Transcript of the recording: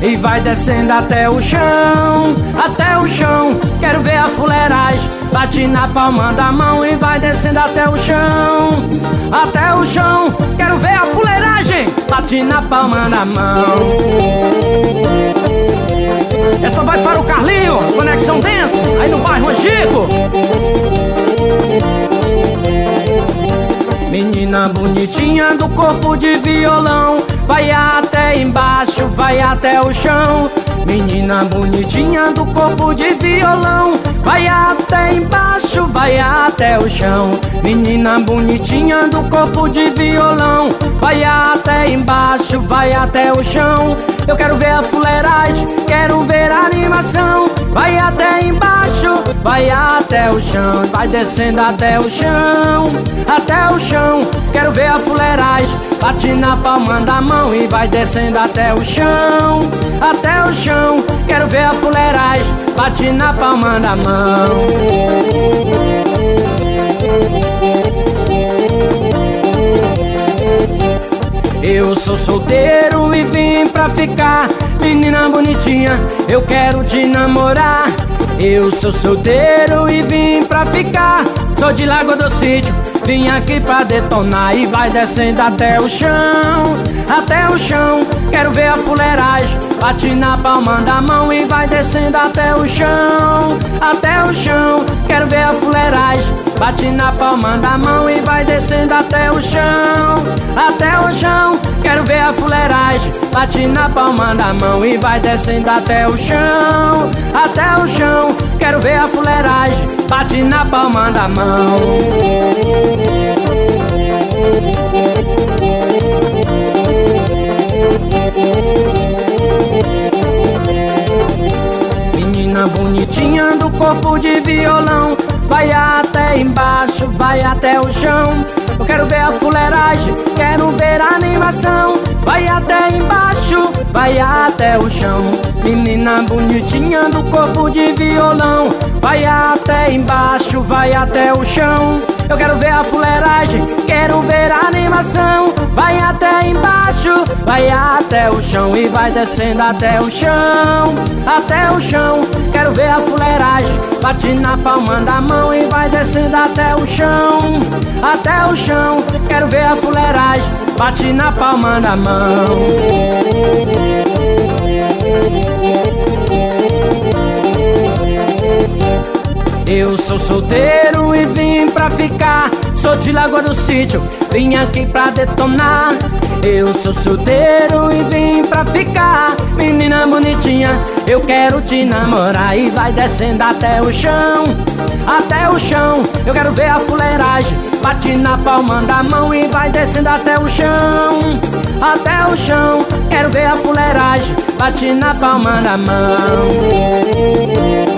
e vai descendo até o chão, até o chão. Quero ver a fuleiragem, bate na palma da mão e vai descendo até o chão, até o chão. Quero ver a fuleiragem, bate na palma da mão. Essa vai para o Carlinho, Conexão Dance, aí no bairro Angico. Menina bonitinha do corpo de violão, vai até embaixo, vai até o chão. Menina bonitinha do corpo de violão, vai até embaixo, vai até o chão. Menina bonitinha do corpo de violão, vai até embaixo, vai até o chão. Eu quero ver a fuleiragem, quero ver a animação. Vai até embaixo, vai até o chão, vai descendo até o chão, até o chão. Quero ver a fuleiragem, bate na palma da mão e vai descendo até o chão, até o chão. Quero ver a fuleiragem, bate na palma da mão. Eu sou solteiro e vim pra ficar. Menina bonitinha, eu quero te namorar. Eu sou solteiro e vim pra ficar. Sou de Lagoa do Sítio, vim aqui pra detonar e vai descendo até o chão, até o chão. Quero ver a fuleiragem, bate na palma da mão e vai descendo até o chão, até o chão. Quero ver a fuleiragem, bate na palma da mão e vai descendo até o chão, até o chão. Quero ver a fuleiragem, bate na palma da mão e vai descendo até o chão, até o chão. Quero ver a fuleiragem, bate na palma da mão. Menina bonitinha do corpo de violão, vai até embaixo, vai até o chão. Eu quero ver a fuleiragem, quero ver a animação. Vai até embaixo, vai até o chão. Menina bonitinha do corpo de violão, vai até embaixo, vai até o chão. Eu quero ver a fuleiragem, quero ver a animação. Vai até embaixo, vai até o chão e vai descendo até o chão, até o chão. Quero ver a fuleiragem, bate na palma da mão e vai descendo até o chão, até o chão. Quero ver a fuleiragem, bate na palma da mão. Eu sou solteiro e vim pra ficar. Sou de Lagoa do Sítio, vim aqui pra detonar. Eu sou solteiro e vim pra ficar. Menina bonitinha, eu quero te namorar e vai descendo até o chão, até o chão. Eu quero ver a fuleiragem, bate na palma da mão e vai descendo até o chão, até o chão. Quero ver a fuleiragem, bate na palma da mão.